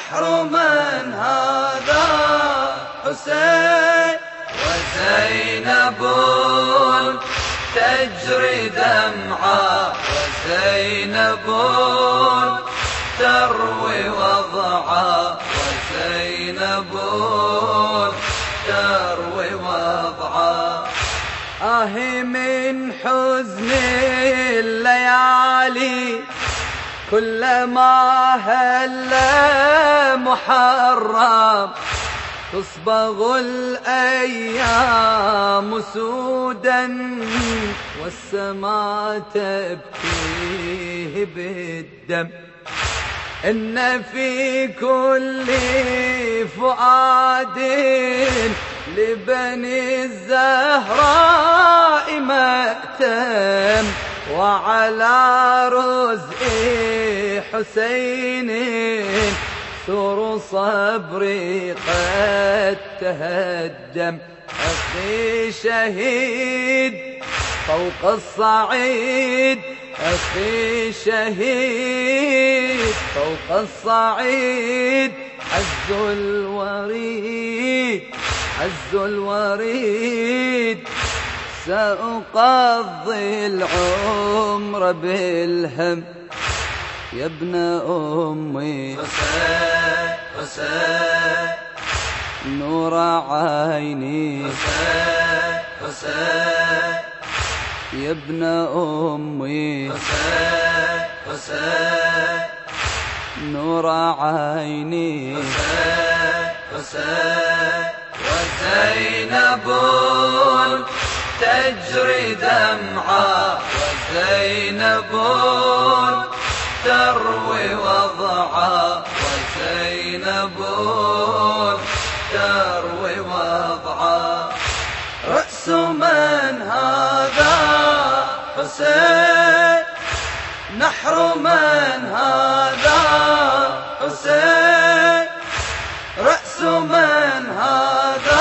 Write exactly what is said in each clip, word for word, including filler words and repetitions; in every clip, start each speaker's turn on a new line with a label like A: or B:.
A: نحر من هذا حسين وزينب تجري دمعا وزينب تروي وضعا وزينب تروي وضعا. آه من حزن الليالي كلما هل محرم تصبغ الأيام سودا والسماء تبكيه بالدم. إن في كل فؤاد لبني الزهراء مأتم وعلى رزق حسين سور صبري قد تهدم. أخي شهيد فوق الصعيد أخي شهيد فوق الصعيد عز الوريد عز الوريد سأقضي العمر بالهم يا ابن أمي
B: حسين حسين
A: نور عيني
B: حسين حسين
A: يا ابن أمي
B: حسين حسين
A: نور عيني
B: حسين حسين وزينب تجري دمعا وزينب تروي وضعا وزينب تروي وضعا. رأس من هذا حسين نحر من هذا حسين رأس من هذا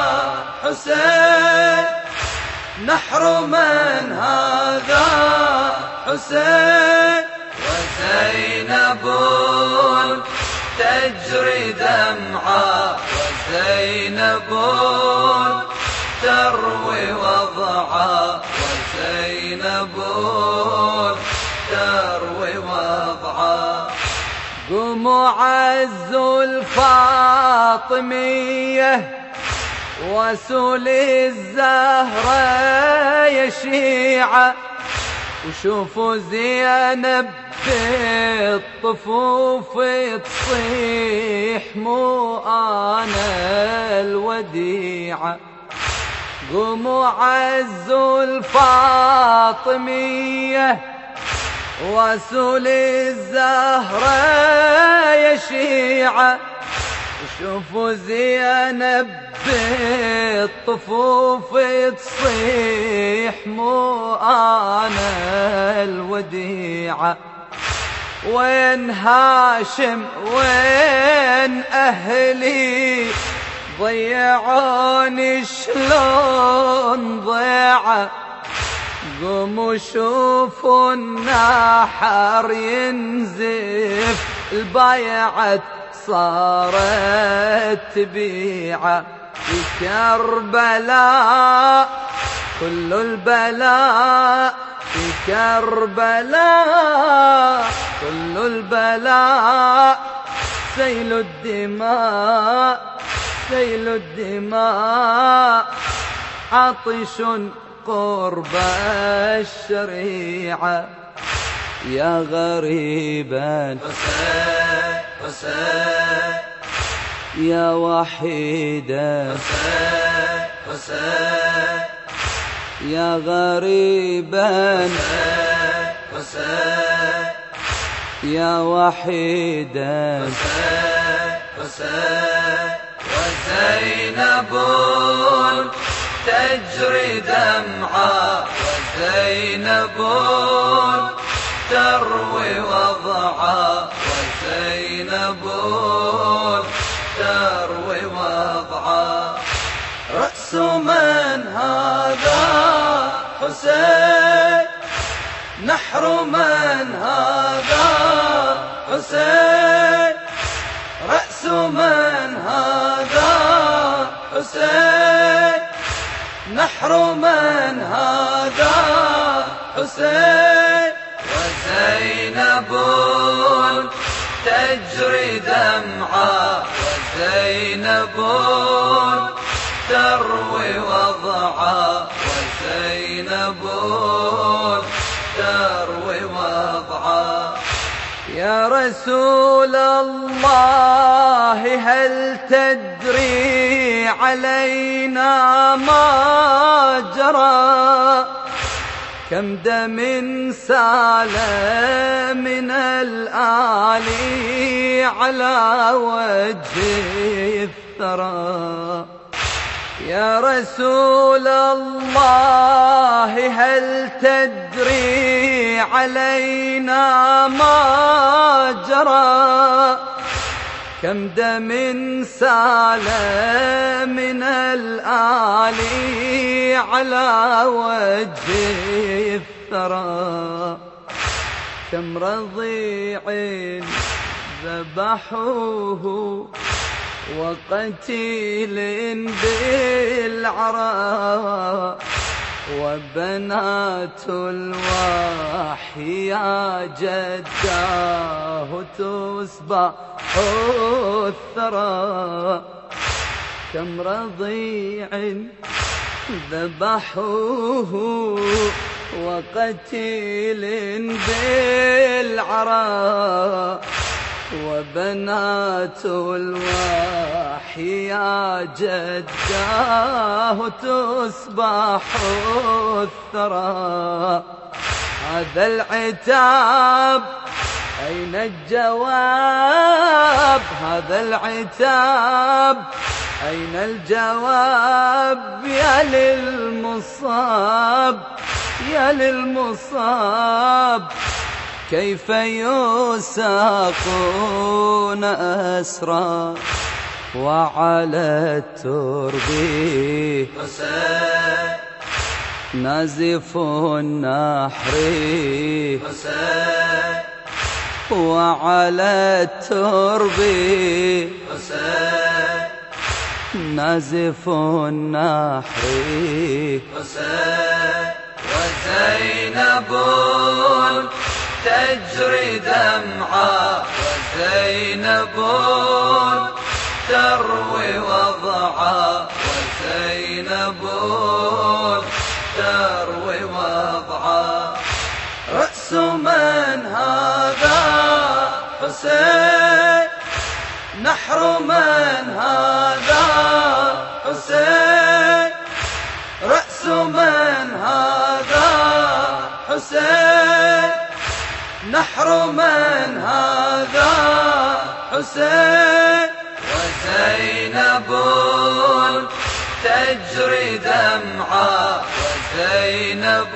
B: حسين نحر من هذا حسين وزينب تجري دمعا وزينب تروي وضعا وزينب تروي وضعا.
A: قوموا عزوا الفاطمية وسول الزهرة يا شيعة وشوفوا زينب بالطفوف تصيح مو أنا الوديعة. قوموا عزوا الفاطمية وسول الزهرة يا شيعة وشوفوا زينب بالطفوف تصيح مو أنا الوديعة. وين هاشم وين أهلي ضيعوني شلون ضيعة. قوموا شوفوا النحر ينزف البيعة صارت تبيعة. في كربلاء كل البلاء في كربلاء كل البلاء سيل الدماء سيل الدماء عطش قرب الشريعة. يا غريبا
B: حسين حسين
A: يا وحيدا
B: حسين حسين
A: يا غريبا
B: حسين حسين
A: يا وحيدا
B: حسين حسين وزينب تجري دمعا وزينب تروي وضعا وزينب تروي وضعا. رأس من هذا حسين نحر من هذا حسين حسين نحر من هذا حسين وزينب تجري دمعا وزينب تروي وضعا وزينب تروي وضعا.
A: يا رسول الله هل تدري علينا ما جرى كم دم سال من الآلي على وجه الثرى. يا رسول الله هل تدري علينا ما جرى كم دم سال من الآلي على وجه الثرى. كم رضيع ذبحوه وقتيل بالعراء وبنات الوحي يا جداه تسبح الثرى. كم رضيع ذبحوه وقتيل بالعراء وبنات الوحي يا جداه تسبح الثرى. هذا العتاب أين الجواب هذا العتاب أين الجواب يا للمصاب يا للمصاب. كيف يساقون أسرى وعلى الترب
B: حسين
A: نازف النحر
B: حسين
A: وعلى الترب
B: حسين
A: نازف النحر
B: حسين وزينب تجري دمعا وزينب تروي وضعا وزينب تروي وضعا. رأس من هذا حسين نحر من هذا حسين رأس من هذا حسين نحر من هذا حسين وزينب تجري دمعا وزينب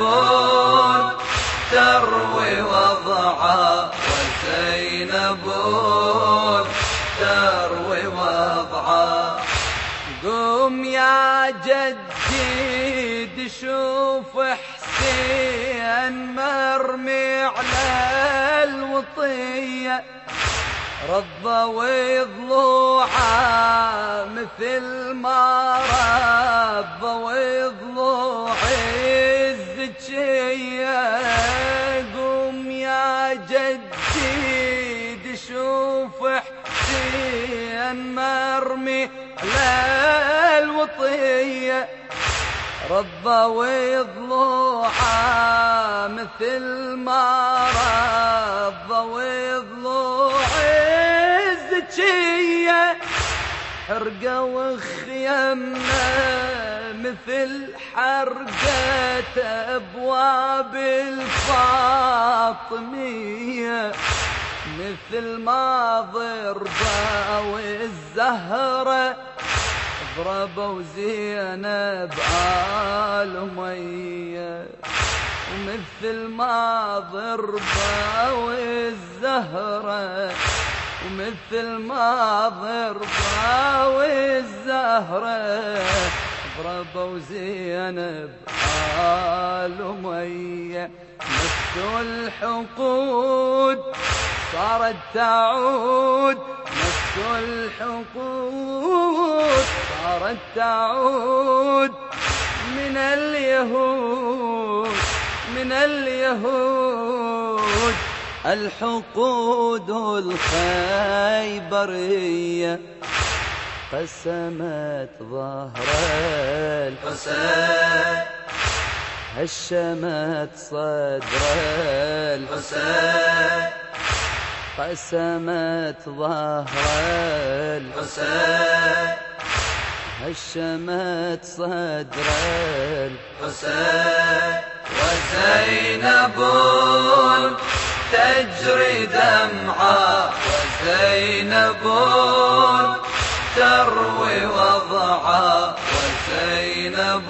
B: تروي وضعا وزينب تروي وضعا.
A: قوم يا جدي شوف حسين مرمي على الوطية رضى وضلوعه مثل ما رضى وضلوع الزكية. قوم يا جدي شوف حسين مرمي على الوطية رضى وضلوعه مثل ما رضى وضلوع الزكية. حرقة وخيمنا مثل حرقة أبواب الفاطمية مثل ما ضربة والزهرة ضربوا زينب آل أمية ومثل ما ضربة والزهرة ومثل ما ضربة والزهرة ضربوا زينب آل أمية. نفس الحقود صارت تعود نفس الحقود صارت تعود من اليهود من اليهود الحقود الخيبرية قسمت ظهر
B: الحسين
A: هشمت صدر
B: الحسين
A: قسمت ظهر
B: الحسين
A: هشمت صدر
B: الحسين وزينب تجري دمعة وزينب تروي وضعا وزينب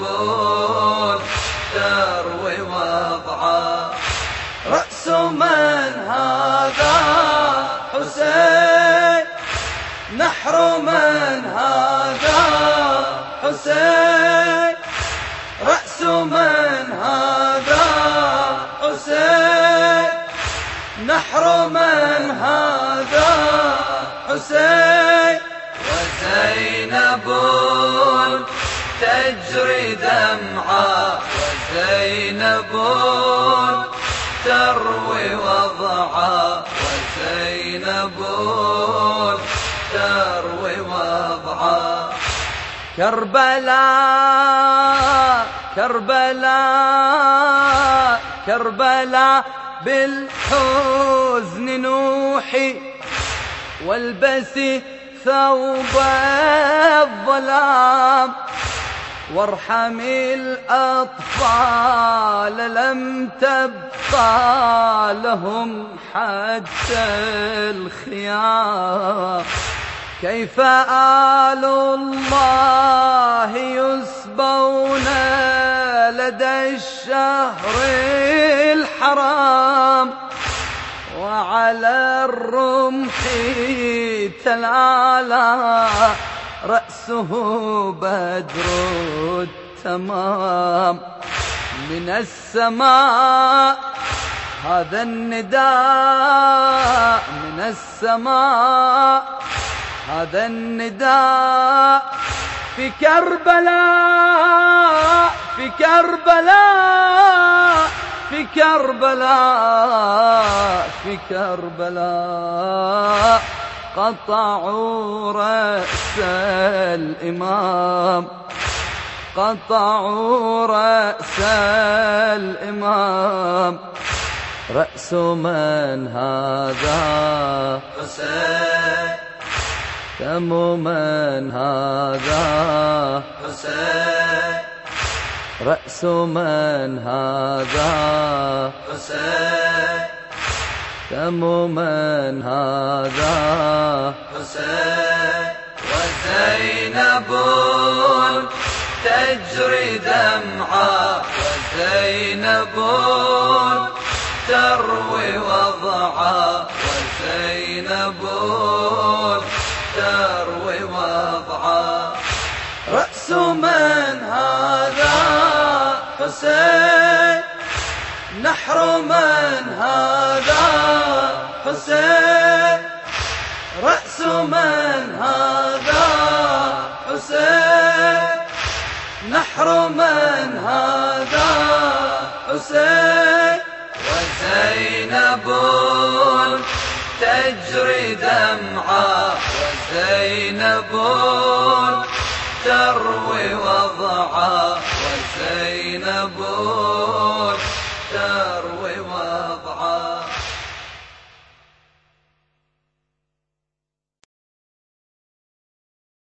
B: تروي وضعا
A: رأس من هذا حسين نحر من هذا حسين رأس من هذا حسين نحر من هذا حسين
B: وزينب تجري دمعة وزينب تروي وضعا وزينب تروي وضعا
A: كربلاء كربلاء كربلاء بالحزن نوحي والبسي ثوب الظلام وارحمي الأطفال لم تبقى لهم حتى الخيام كيف آل الله يسبون لدى الشهر الحرام وعلى الرمح تلالى رأسه بدر التمام من السماء هذا النداء من السماء هذا النداء في كربلاء في كربلاء في كربلاء في كربلاء قطعوا رأس الإمام قطعوا رأس الإمام رأس من هذا
B: حسين
A: دم من هذا
B: حسين
A: رأس من هذا
B: حسين
A: دم من هذا
B: حسين وزينب تجري دمعة وزينب تروي وضعا وزينب تروي وضعا
A: رأس من هذا حسين نحر من هذا حسين رأس من هذا حسين نحر من هذا حسين
B: وزينب تجري دمعة وزينب تروي وضعا